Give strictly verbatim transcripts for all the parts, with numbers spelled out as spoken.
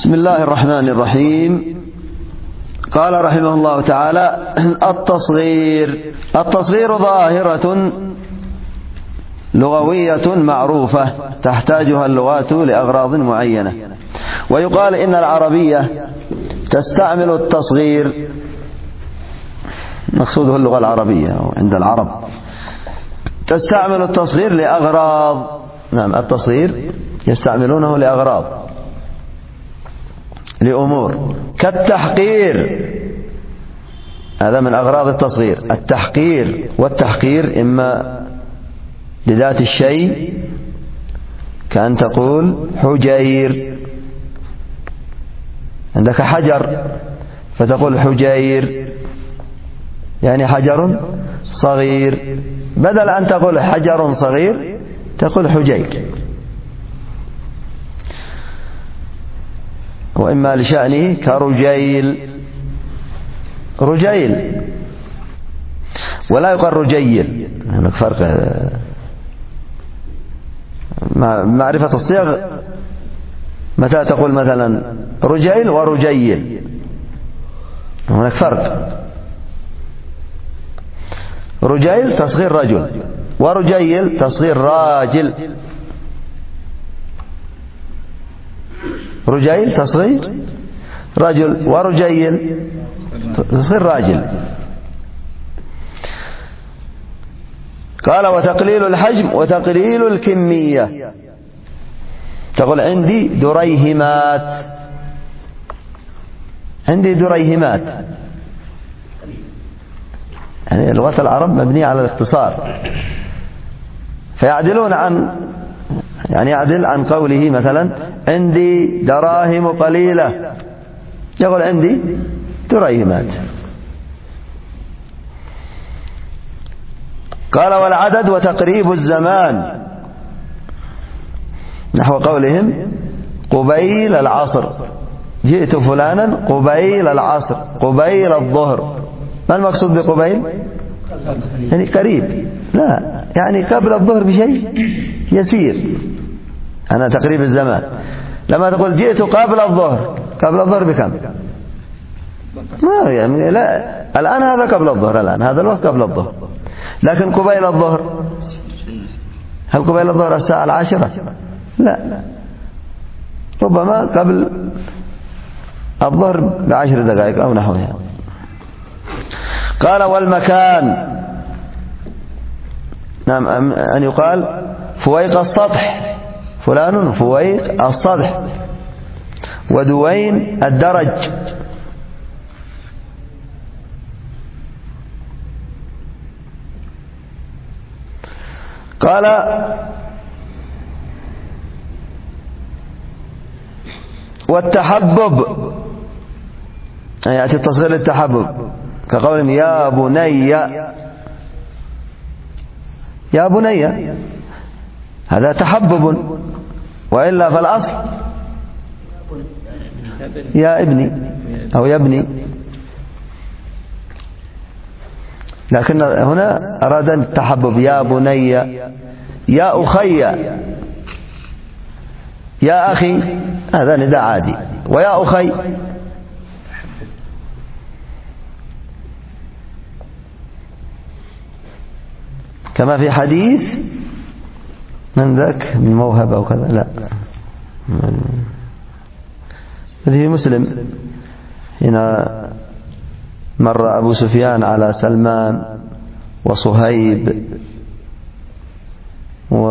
بسم الله الرحمن الرحيم. قال رحمه الله تعالى: التصغير التصغير ظاهرة لغوية معروفة تحتاجها اللغات لأغراض معينة، ويقال إن العربية تستعمل التصغير، مقصوده اللغة العربية عند العرب، تستعمل التصغير لأغراض. نعم، التصغير يستعملونه لأغراض، لأمور كالتحقير، هذا من أغراض التصغير، التحقير. والتحقير إما لذات الشيء كأن تقول حجير، عندك حجر فتقول حجير يعني حجر صغير، بدل أن تقول حجر صغير تقول حجير. وإما لشأنه كرجيل، رجيل ولا يقال رجيل، هناك فرق. معرفة الصيغ متى تقول مثلا رجيل ورجيل، هناك فرق. رجيل تصغير رجل، ورجيل تصغير راجل. رجيل تصغير رجل، ورجيل تصغير راجل. قال: وتقليل الحجم وتقليل الكمية، تقول عندي دريهمات، عندي دريهمات، يعني لغة العرب مبنية على الاختصار، فيعدلون عن يعني يعدل عن قوله مثلا عندي دراهم قليلة، يقول عندي دريهمات. قال: والعدد وتقريب الزمان، نحو قولهم قبيل العصر، جئت فلانا قبيل العصر، قبيل الظهر. ما المقصود بقبيل؟ يعني قريب، لا يعني قبل الظهر بشيء يسير، أنا تقريب الزمان. لما تقول جئت قبل الظهر، قبل الظهر بكم؟ ما يعني لا، الآن هذا قبل الظهر، الآن هذا الوقت قبل الظهر، لكن قبيل الظهر، هل قبيل الظهر الساعة العاشرة؟ لا، ربما قبل الظهر بعشر دقائق أو نحوها. قال: والمكان، نعم، أن يقال فويق السطح، فلان فويق السطح، ودوين الدرج. قال: والتحبب، يأتي التصغير للتحبب كقولهم يا بني، يا بني، هذا تحبب، وإلا فالأصل يا ابني أو يا ابني، لكن هنا أراد التحبب، يا بني، يا أخي، يا أخي، هذا نداء عادي، ويا أخي. كما في حديث من ذاك من موهبة وكذا، لا، هذه مسلم، هنا مر أبو سفيان على سلمان وصهيب و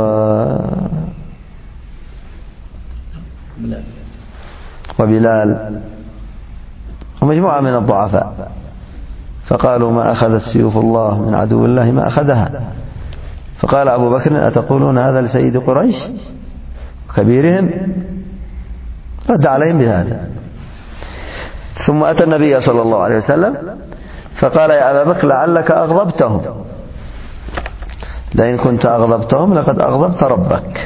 وبلال ومجموعة من الضعفاء، فقالوا ما أخذت سيوف الله من عدو الله ما أخذها. فقال أبو بكر: أتقولون هذا لسيد قريش كبيرهم؟ رد عليهم بهذا. ثم أتى النبي صلى الله عليه وسلم فقال: يا أبا بكر لعلك أغضبتهم، لئن كنت أغضبتهم لقد أغضبت ربك.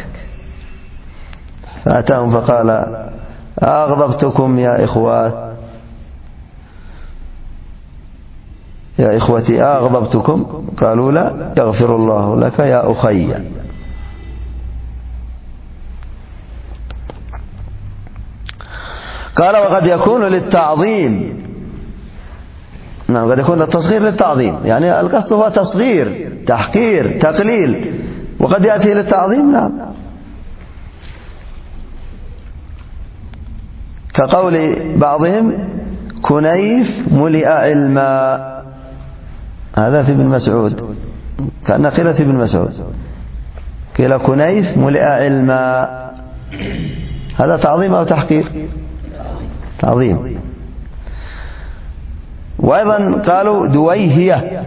فأتاهم فقال: أغضبتكم يا إخوات، يا إخوتي أغضبتكم؟ قالوا: لا، يغفر الله لك يا أخي. قال وقد يكون للتعظيم. نعم قد يكون التصغير للتعظيم، يعني القصد هو تصغير تحقير تقليل، وقد يأتي للتعظيم. نعم كقول بعضهم كنيف ملئ علما، هذا في ابن مسعود، كأن قيل في ابن مسعود قيل كنيف ملئ علما، هذا تعظيم أو تحقير؟ تعظيم. وأيضا قالوا دويهية،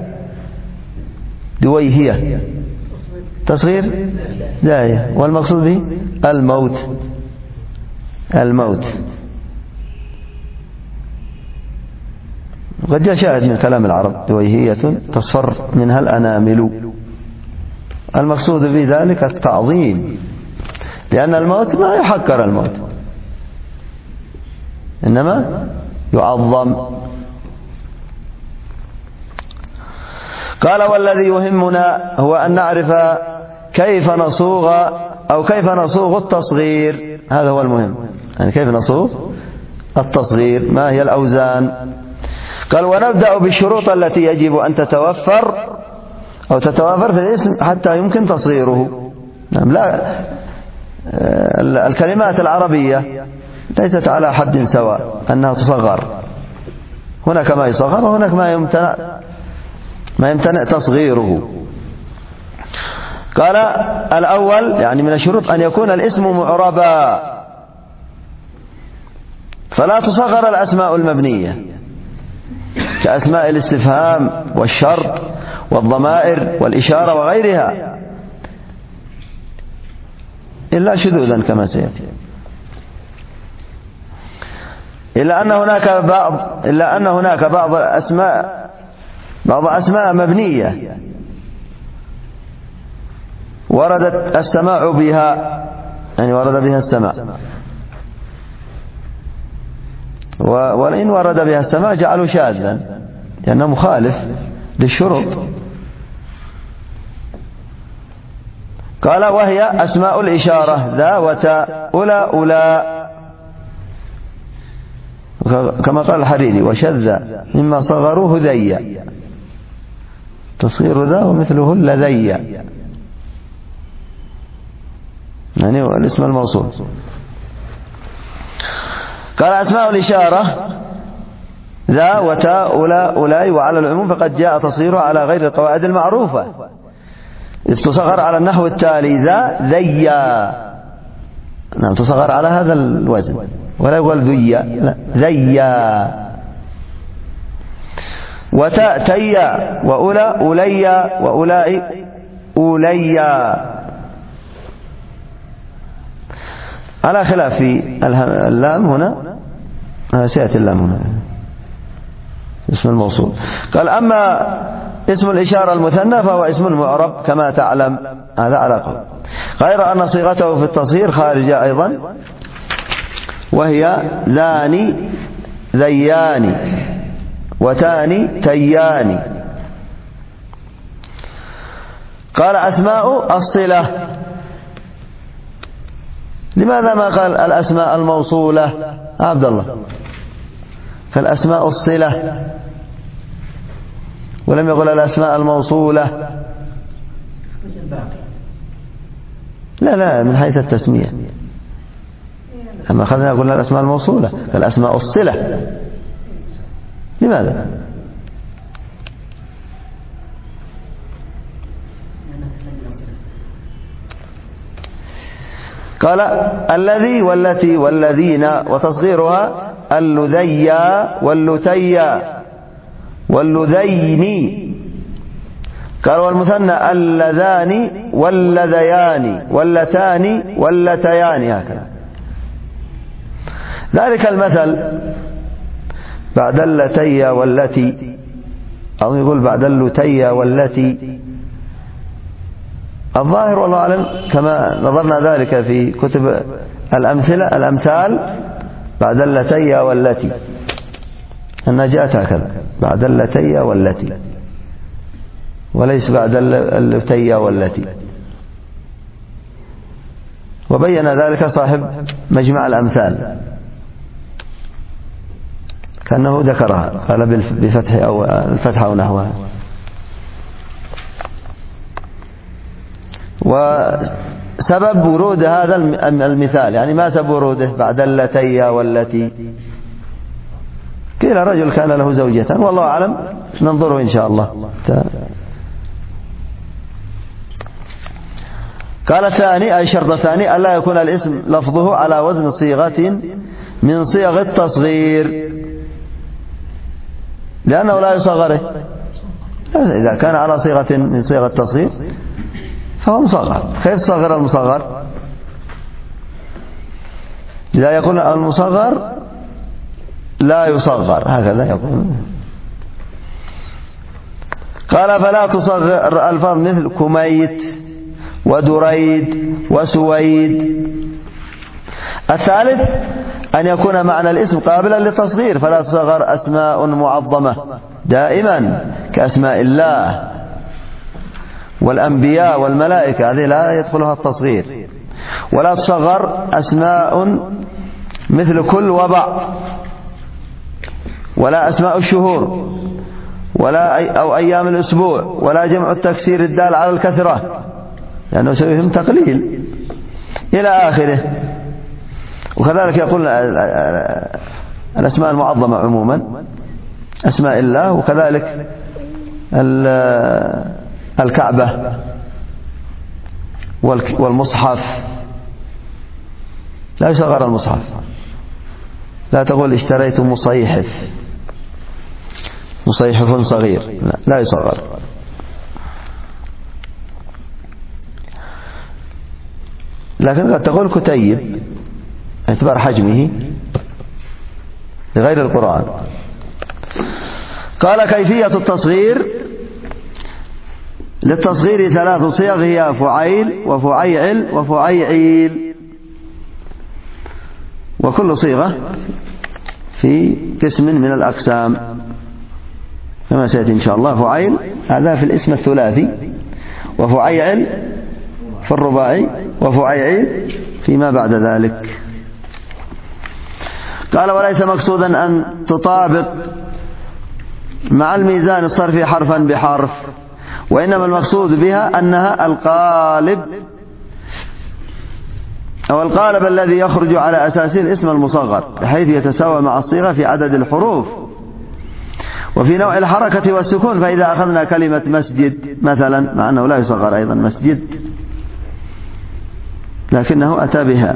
دويهية تصغير داية، والمقصود به الموت، الموت. قد جاء شاهد من كلام العرب دويهية تصفر منها الأنامل، المقصود بذلك التعظيم، لأن الموت ما يحقر، الموت إنما يعظم. قال والذي يهمنا هو أن نعرف كيف نصوغ أو كيف نصوغ التصغير، هذا هو المهم، يعني كيف نصوغ التصغير، ما هي الأوزان. قال ونبدأ بالشروط التي يجب أن تتوفر أو تتوافر في الاسم حتى يمكن تصغيره. نعم لا الكلمات العربية ليست على حد سواء أنها تصغر، هناك ما يصغر وهناك ما يمتنع ما يمتنع تصغيره. قال الأول يعني من الشروط أن يكون الاسم معربا، فلا تصغر الأسماء المبنية كأسماء الاستفهام والشرط والضمائر والإشارة وغيرها إلا شذوذا كما سيأتي، إلا أن هناك بعض إلا أن هناك بعض أسماء بعض أسماء مبنية وردت السماع بها، يعني ورد بها السماع، وإن ورد بها السماع جعلوا شاذا لأنه مخالف للشروط. قال وهي أسماء الإشارة ذا وتا أولى أولى، كما قال الحريري وشذ مما صغروه ذي، تصغير ذا ومثله لذي، يعني الاسم الموصول. قال أسماء الإشارة ذا وتا أولى أولاي، وعلى العموم فقد جاء تصغيرها على غير القواعد المعروفة، إذ تصغر على النحو التالي ذا ذيا، نعم تصغر على هذا الوزن ولا يقول ذيا، لا ذيا. وتا تيا وأولى أوليا وأولاء أوليا، على خلاف في اللام هنا، سيأتي اللام هنا اسم الموصول. قال أما اسم الإشارة المثنى فهو اسم معرب كما تعلم، هذا على قول، غير أن صيغته في التصغير خارجة أيضا، وهي ذاني ذيان وتاني تيان. قال أسماء الصلة، لماذا ما قال الأسماء الموصولة عبد الله؟ قال أسماء الصلة ولم يقل الأسماء الموصولة. لا لا من حيث التسمية، أما أخذنا قلنا الأسماء الموصولة، قال أسماء الصلة، لماذا؟ قال الذي والتي والذين، وتصغيرها اللذيا واللتيا واللذين. قال والمثنى اللذان واللذيان واللتان واللتيان، هكذا. ذلك المثل بعد اللتيا والتي، أو يقول بعد اللتيا والتي، الظاهر والله أعلم كما نظرنا ذلك في كتب الأمثلة الأمثال بعد اللتيا والتي، أنها جاءت هكذا بعد اللتيا والتي، وليس بعد اللتيا والتي. وبين ذلك صاحب مجمع الأمثال كأنه ذكرها، قال بفتح أو الفتح أو نحوها. وسبب ورود هذا المثال، يعني ما سبب وروده بعد اللتي والتي؟ قيل رجل كان له زوجة، والله أعلم، ننظره إن شاء الله. قال الثاني، أي الشرط الثاني، ألا يكون الاسم لفظه على وزن صيغة من صيغ التصغير، لأنه لا يصغره. إذا كان على صيغة من صيغ التصغير فهو مصغر. كيف تصغر المصغر؟ إذا يكون المصغر لا يصغر، هكذا يقول. قال فلا تصغر الفاظ مثل كميت ودريد وسويد. الثالث أن يكون معنى الاسم قابلا للتصغير، فلا تصغر أسماء معظمة دائما كأسماء الله والأنبياء والملائكة، هذه لا يدخلها التصغير. ولا تصغر أسماء مثل كل وبع، ولا أسماء الشهور، ولا أي أو أيام الأسبوع، ولا جمع التكسير الدال على الكثرة، لأنه سيهم تقليل إلى آخره. وكذلك يقول الأسماء المعظمة عموما أسماء الله، وكذلك الكعبة والمصحف. لا يصغر المصحف، لا تقول اشتريت مصيحف، مصيحف صغير، لا, لا يصغر. لكن قد تقول كتيب اعتبار حجمه لغير القرآن. قال كيفية التصغير، للتصغير ثلاث صيغ هي فعيل وفعيعل وفعيعيل، وكل صيغة في قسم من الأقسام كما سيأتي إن شاء الله. فعيل هذا في الاسم الثلاثي، وفعيعل في الرباعي، وفعيعيل فيما بعد ذلك. قال وليس مقصودا أن تطابق مع الميزان الصرفي حرفا بحرف، وإنما المقصود بها أنها القالب أو القالب الذي يخرج على أساسه الاسم المصغر، بحيث يتساوى مع الصيغة في عدد الحروف وفي نوع الحركة والسكون. فإذا أخذنا كلمة مسجد مثلا، مع أنه لا يصغر أيضا مسجد، لكنه أتى بها،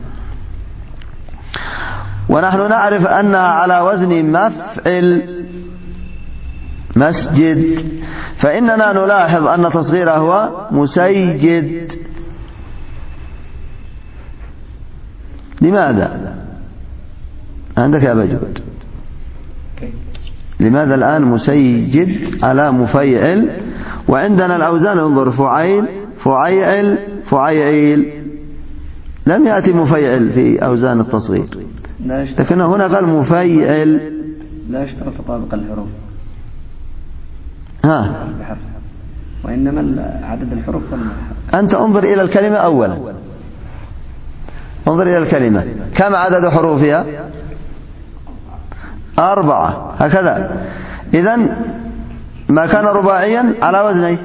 ونحن نعرف أنها على وزن مفعل مسجد، فإننا نلاحظ أن تصغيره هو مسيجد. لماذا؟ عندك يا بجود، لماذا الآن مسيجد على مفيعل، وعندنا الأوزان انظر فعيل فعيعل فعيعيل، لم يأتي مفيعل في أوزان التصغير، لكن هنا قال مفيعل. لا يشترط تطابق الحروف ها، وإنما عدد الحروف والمحرف. أنت انظر إلى الكلمة أولا، انظر إلى الكلمة كم عدد حروفها؟ أربعة، هكذا. إذن ما كان رباعيا على وزنه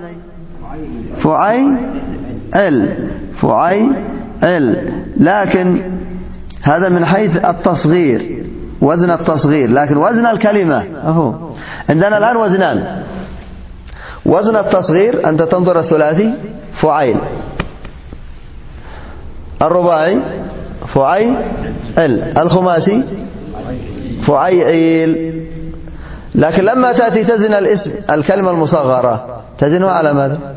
فعيل فعيل، لكن هذا من حيث التصغير، وزن التصغير، لكن وزن الكلمة أهو عندنا الآن وزنان. وزن التصغير أنت تنظر الثلاثي فعيل، الرباعي فعيل، الخماسي فعيعيل. لكن لما تأتي تزن الاسم الكلمة المصغرة تزنها على ماذا؟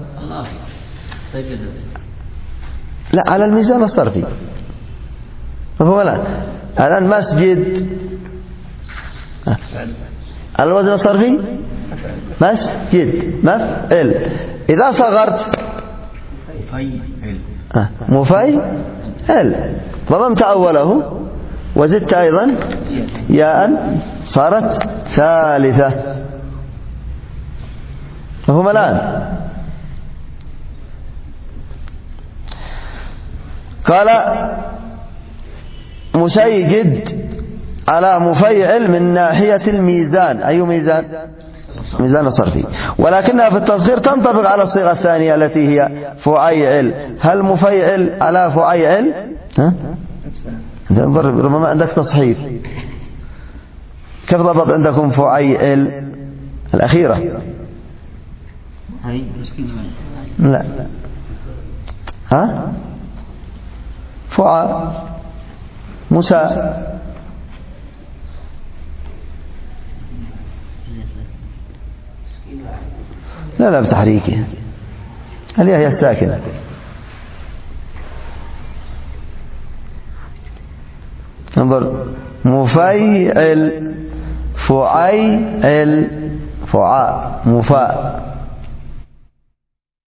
لا، على الميزان الصرفي. هو لا الآن مسجد الوزن الصرفي مسجد مفعل. إذا صغرت مفيعل ضممت أوله وزدت أيضا ياء صارت ثالثة. مفهوم الآن؟ قال مسيجد على مفيعل من ناحية الميزان. أي ميزان؟ ميزان الصرفي. ولكنها في التصغير تنطبق على الصيغة الثانية التي هي فعيعل. هل مفيعل على فعيعل؟ ها؟ انظر ربما عندك تصحيف. كيف ضبط عندكم فعيعل الأخيرة؟ لا. ها؟ فعى موسى. لا لا بتحريكه. الياء هي الساكنة. انظر مفيعل فعيعل فعاء مفاء